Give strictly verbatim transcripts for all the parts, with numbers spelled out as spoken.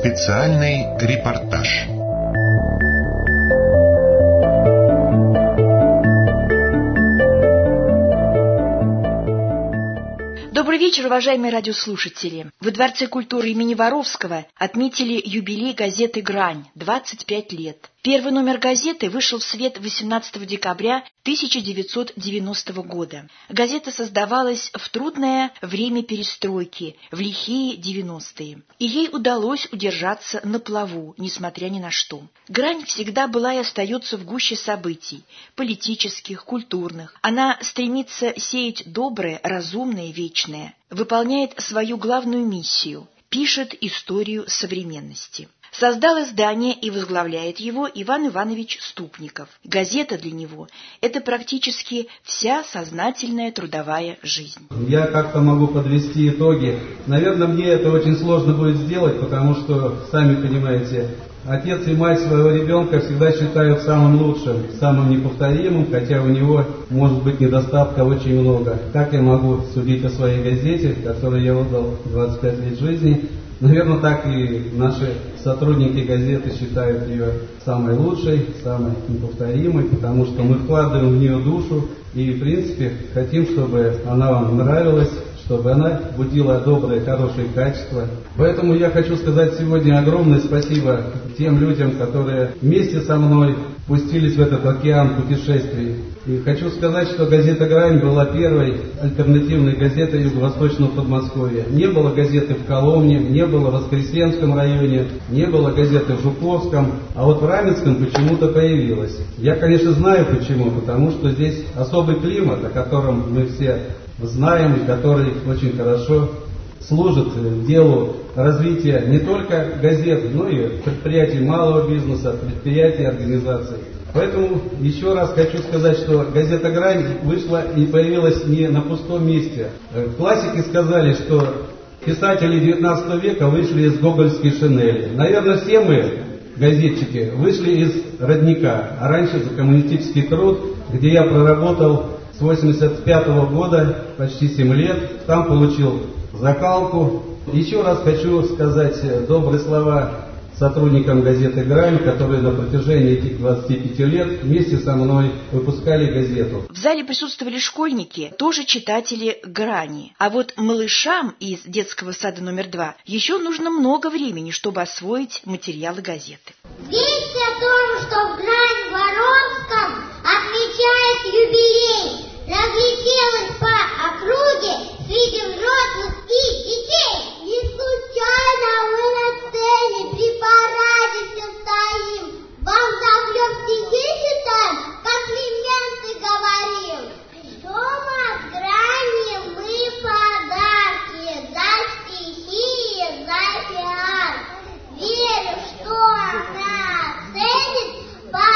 Специальный репортаж. Добрый вечер, уважаемые радиослушатели. В Дворце культуры имени Воровского отметили юбилей газеты «Грань» – двадцать пять лет. Первый номер газеты вышел в свет восемнадцатого декабря тысяча девятьсот девяностого года. Газета создавалась в трудное время перестройки, в лихие девяностые. И ей удалось удержаться на плаву, несмотря ни на что. «Грань» всегда была и остается в гуще событий – политических, культурных. Она стремится сеять доброе, разумное, вечное. Выполняет свою главную миссию – пишет историю современности. Создал издание и возглавляет его Иван Иванович Ступников. Газета для него – это практически вся сознательная трудовая жизнь. Я как-то могу подвести итоги. Наверное, мне это очень сложно будет сделать, потому что, сами понимаете, отец и мать своего ребенка всегда считают самым лучшим, самым неповторимым, хотя у него может быть недостатков очень много. Как я могу судить о своей газете, которой я отдал двадцать пять лет жизни? Наверное, так и наши сотрудники газеты считают ее самой лучшей, самой неповторимой, потому что мы вкладываем в нее душу и, в принципе, хотим, чтобы она вам нравилась, чтобы она будила добрые, хорошие качества. Поэтому я хочу сказать сегодня огромное спасибо тем людям, которые вместе со мной пустились в этот океан путешествий. И хочу сказать, что газета «Грань» была первой альтернативной газетой Юго-Восточного Подмосковья. Не было газеты в Коломне, не было в Воскресенском районе, не было газеты в Жуковском, а вот в Раменском почему-то появилась. Я, конечно, знаю почему, потому что здесь особый климат, о котором мы все знаем и который очень хорошо служит делу развития не только газет, но и предприятий малого бизнеса, предприятий, организаций. Поэтому еще раз хочу сказать, что газета «Грань» вышла и появилась не на пустом месте. Классики сказали, что писатели девятнадцатого века вышли из гогольской шинели. Наверное, все мы, газетчики, вышли из родника, а раньше за коммунистический труд, где я проработал с восемьдесят пятого года, почти семь лет, там получил закалку. Еще раз хочу сказать добрые слова сотрудникам газеты «Грань», которые на протяжении этих двадцати пяти лет вместе со мной выпускали газету. В зале присутствовали школьники, тоже читатели «Грани». А вот малышам из детского сада номер два еще нужно много времени, чтобы освоить материалы газеты. Весть о том, что в «Грань» в Воровском отмечает юбилей, разлетелась по округе среди взрослых и детей. Не случайно мы на сцене при параде все стоим, вам захлеб стихи читаем, комплименты говорим. Ждем от «Грани» мы подарки за стихи и за пиар. Верю, что она ценит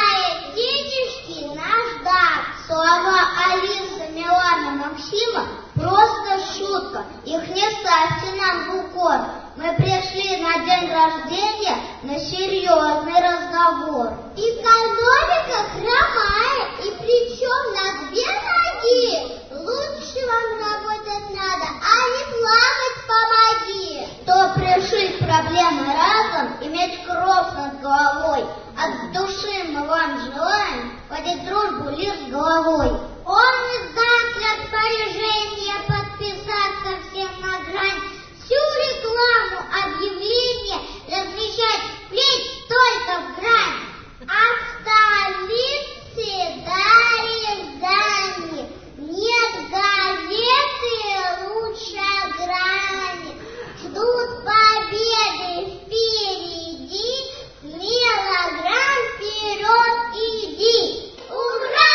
поэтический наш дар. Слова Алисы, Милана, Максима просто шутка, их не ставьте нам в укор. Мы пришли на день рождения на серьезный разговор. Экономика хромает, и причем на две ноги. Лучше вам работать надо, а не плавать помоги. Чтоб решить проблемы разом, иметь кров над головой. От души мы вам желаем водить дружбу лишь с головой. Он издаст распоряжение подписаться всем на «Грань», всю рекламу, объявления размещать впредь только в «Грань». А в столице до Рязани нет газеты лучше «Грани». Ждут победы впереди, смело «Грань» вперед иди. Ура!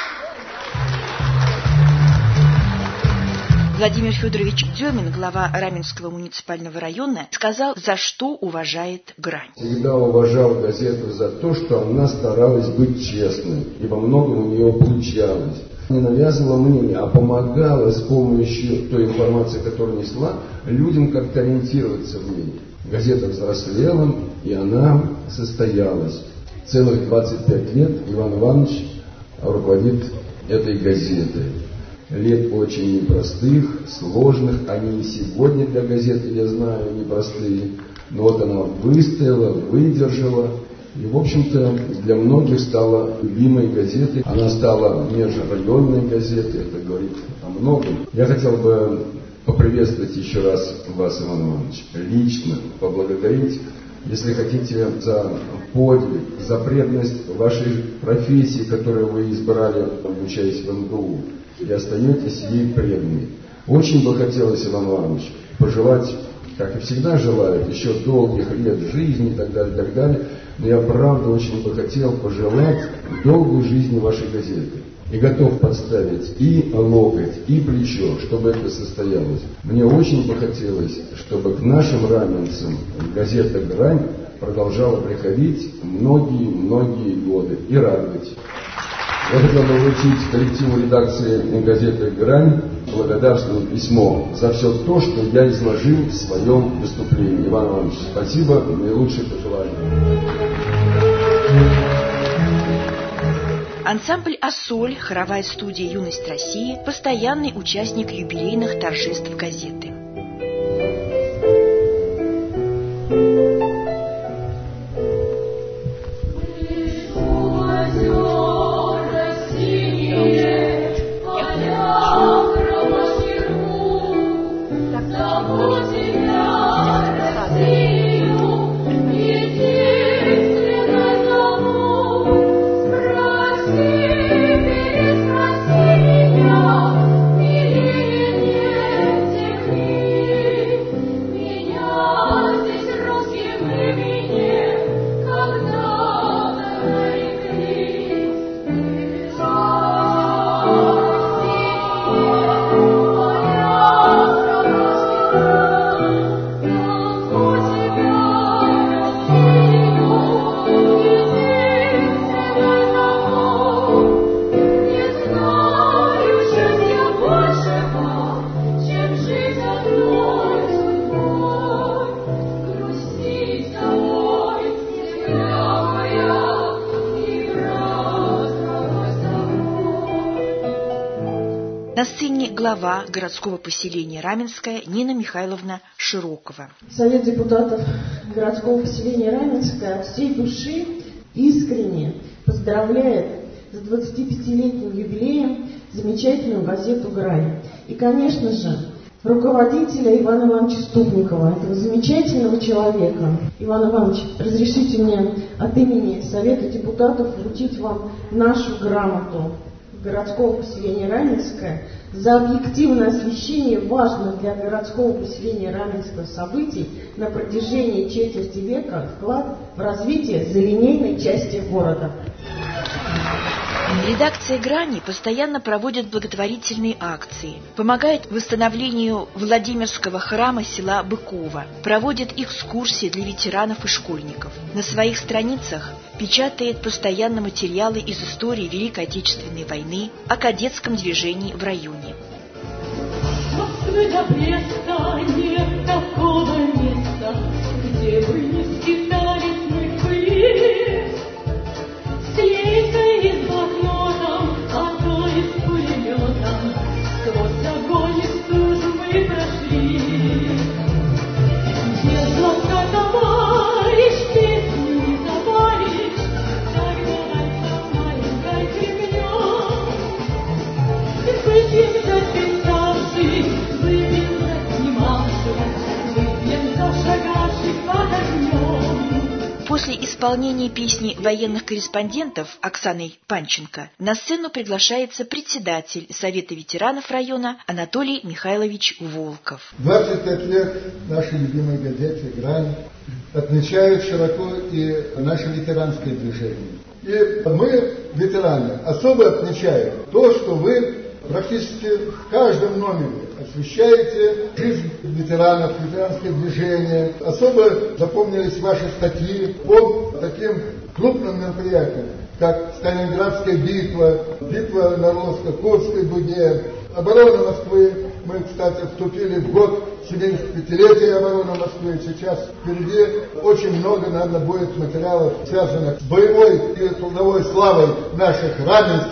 Владимир Федорович Демин, глава Раменского муниципального района, сказал, за что уважает «Грань». Всегда уважал газету за то, что она старалась быть честной, и во многом у нее получалось. Не навязывала мнение, а помогала с помощью той информации, которую несла, людям как-то ориентироваться в ней. Газета взрослела, и она состоялась. Целых двадцать пять лет Иван Иванович руководит этой газетой. Лет очень непростых, сложных, они и сегодня для газеты, я знаю, непростые. Но вот она выстояла, выдержала. И, в общем-то, для многих стала любимой газетой. Она стала межрайонной газетой, это говорит о многом. Я хотел бы поприветствовать еще раз вас, Иван Иванович, лично поблагодарить, если хотите, за подвиг, за преданность вашей профессии, которую вы избрали, обучаясь в эм гэ у, и остаетесь ей преданной. Очень бы хотелось, Иван Иванович, пожелать, как и всегда желают, еще долгих лет жизни и так далее, и так далее. Но я правда очень бы хотел пожелать долгой жизни вашей газеты. И готов подставить и локоть, и плечо, чтобы это состоялось. Мне очень бы хотелось, чтобы к нашим раменцам газета «Грань» продолжала приходить многие-многие годы и радовать. Я хотел бы вручить коллективу редакции газеты «Грань» благодарственное письмо за все то, что я изложил в своем выступлении. Иван Иванович, спасибо, наилучшие пожелания. Ансамбль «Ассоль», хоровая студия «Юность России», постоянный участник юбилейных торжеств газеты. На сцене глава городского поселения Раменское Нина Михайловна Широкова. Совет депутатов городского поселения Раменское от всей души искренне поздравляет с двадцатипятилетним юбилеем замечательную газету «Грань». И, конечно же, руководителя Ивана Ивановича Ступникова, этого замечательного человека. Иван Иванович, разрешите мне от имени Совета депутатов вручить вам нашу грамоту городского поселения Раменское за объективное освещение важных для городского поселения Раменского событий на протяжении четверти века, вклад в развитие залинейной части города. Редакция «Грани» постоянно проводит благотворительные акции, помогает восстановлению Владимирского храма села Быково, проводит экскурсии для ветеранов и школьников. На своих страницах печатает постоянно материалы из истории Великой Отечественной войны, о кадетском движении в районе. До Бреста нет такого места, где бы не скитались мы были. Слейка и с блокнотом, а то и с пулеметом, сквозь огонь и стужу мы прошли. Дело товарищ, песню не товарищ, так давай маленькой кремнем. Выпьем за писавший, выпьем за снимавший, выпьем за шагавший под огнем. После исполнения песни военных корреспондентов Оксаной Панченко на сцену приглашается председатель Совета ветеранов района Анатолий Михайлович Волков. двадцать пять лет нашей любимой газете «Грань» отмечают широко и наше ветеранское движение. И мы, ветераны, особо отмечаем то, что вы практически в каждом номере освещаете жизнь ветеранов, ветеранское движение. Особо запомнились ваши статьи по таким крупным мероприятиям, как Сталинградская битва, битва на Орловско-Курской дуге, оборона Москвы. Мы, кстати, вступили в год семидесятипятилетия обороны Москвы. Сейчас впереди очень много, наверное, будет материалов, связанных с боевой и трудовой славой наших раменских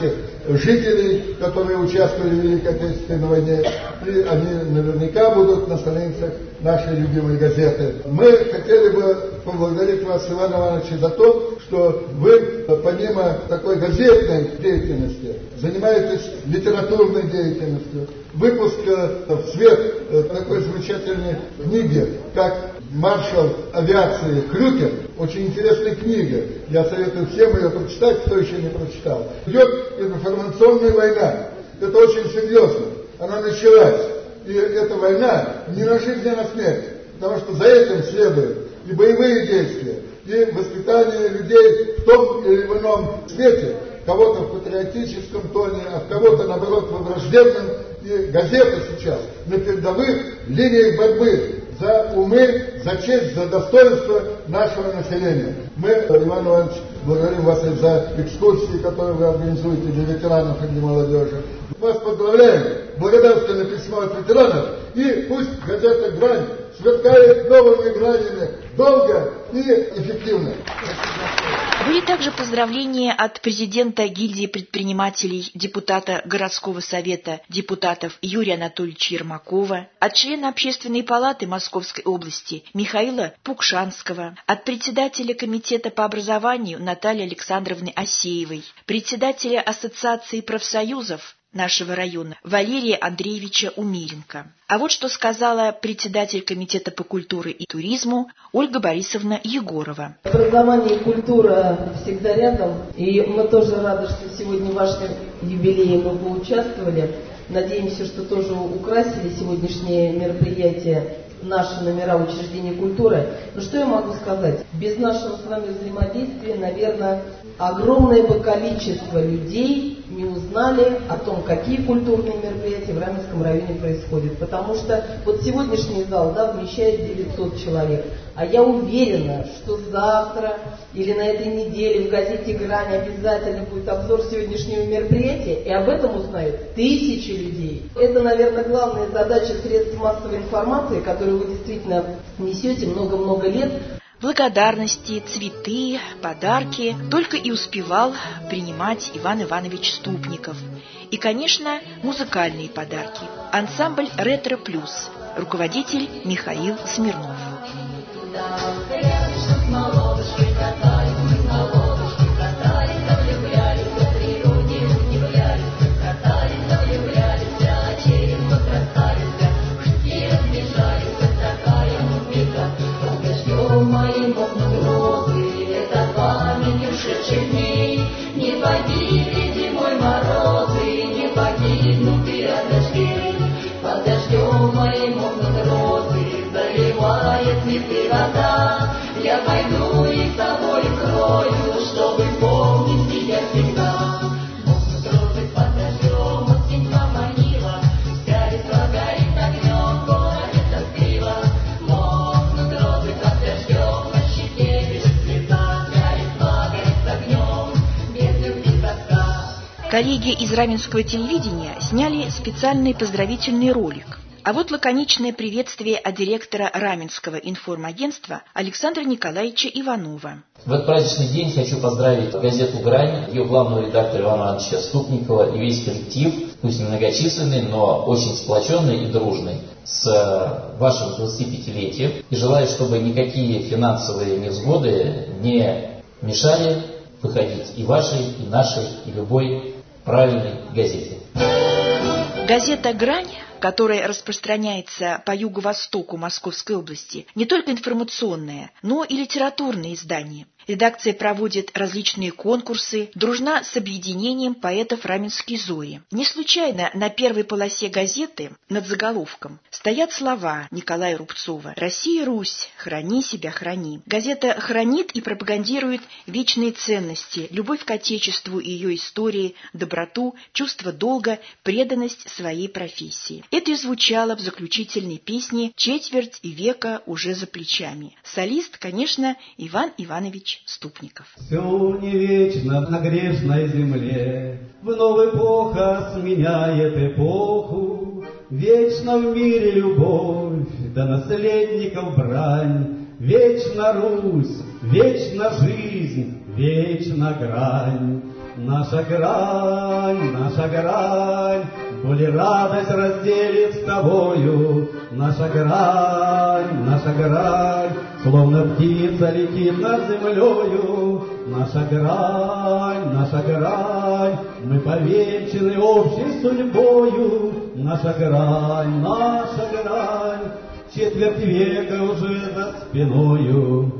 жителей, которые участвовали в Великой Отечественной войне, и они наверняка будут на страницах нашей любимой газеты. Мы хотели бы поблагодарить вас, Иван Иванович, за то, что вы, помимо такой газетной деятельности, занимаетесь литературной деятельностью. Выпуск в свет такой замечательной книги, как «Маршал авиации Крюкер», очень интересная книга. Я советую всем ее прочитать, кто еще не прочитал. Идет информационная война. Это очень серьезно. Она началась. И эта война не на жизнь, а на смерть. Потому что за этим следует и боевые действия, и воспитание людей в том или ином свете. Кого-то в патриотическом тоне, а кого-то, наоборот, во враждебном. И газета сейчас на передовых линиях борьбы за умы, за честь, за достоинство нашего населения. Мы, Иван Иванович, благодарим вас и за экскурсии, которые вы организуете для ветеранов и для молодежи. Вас поздравляем, благодарственное письмо от ветеранов, и пусть газета «Грань» сверкает новыми гранями долго и эффективно. Были также поздравления от президента гильдии предпринимателей, депутата городского совета депутатов Юрия Анатольевича Ермакова, от члена Общественной палаты Московской области Михаила Пукшанского, от председателя комитета по образованию Натальи Александровны Асеевой, председателя Ассоциации профсоюзов нашего района Валерия Андреевича Умиренко. А вот что сказала председатель комитета по культуре и туризму Ольга Борисовна Егорова. Образование и культура всегда рядом, и мы тоже рады, что сегодня в вашем юбилее мы поучаствовали. Надеемся, что тоже украсили сегодняшнее мероприятие наши номера учреждений культуры. Но что я могу сказать? Без нашего с вами взаимодействия, наверное, огромное бы количество людей не узнали о том, какие культурные мероприятия в Раменском районе происходят. Потому что вот сегодняшний зал, да, вмещает девятьсот человек. А я уверена, что завтра или на этой неделе в газете «Грань» обязательно будет обзор сегодняшнего мероприятия, и об этом узнают тысячи людей. Это, наверное, главная задача средств массовой информации, которую вы действительно несете много-много лет. Благодарности, цветы, подарки только и успевал принимать Иван Иванович Ступников. И, конечно, музыкальные подарки. Ансамбль «Ретро Плюс», руководитель Михаил Смирнов. Не погибли зимой морозы, не погибнуты от дождей. Под дождем моим окнам розы заливает цветы вода. Я пойду и с собой крою, чтобы помнить тебя всегда. Мокнут розы под дождем, осень поманила, вся листва горит огнем, город тоскливо. Мокнут розы под дождем, на щеке лежит слеза, вся листва горит огнем. Коллеги из Раменского телевидения сняли специальный поздравительный ролик. А вот лаконичное приветствие от директора Раменского информагентства Александра Николаевича Иванова. В этот праздничный день хочу поздравить газету «Грань», ее главного редактора Ивана Ивановича Ступникова и весь коллектив, пусть немногочисленный, но очень сплоченный и дружный, с вашим двадцатипятилетием. И желаю, чтобы никакие финансовые невзгоды не мешали выходить и вашей, и нашей, и любой правильной газете. Газета «Грань», которая распространяется по юго-востоку Московской области, не только информационное, но и литературное издание. Редакция проводит различные конкурсы, дружна с объединением поэтов Раменской Зори. Не случайно на первой полосе газеты над заголовком стоят слова Николая Рубцова «Россия, Русь, храни себя, храни». Газета хранит и пропагандирует вечные ценности, любовь к Отечеству и ее истории, доброту, чувство долга, преданность своей профессии. Это и звучало в заключительной песне «Четверть века уже за плечами». Солист, конечно, Иван Иванович Ступников. Все не вечно на грешной земле, вновь эпоха сменяет эпоху. Вечно в мире любовь, да наследников брань. Вечна Русь, вечна жизнь, вечна грань. наша грань, наша грань, боль и радость разделит с тобою. Наша грань, наша грань, словно птица летит над землею. Наша грань, наша грань, мы повенчаны общей судьбою. Наша грань, наша грань, четверть века уже за спиною.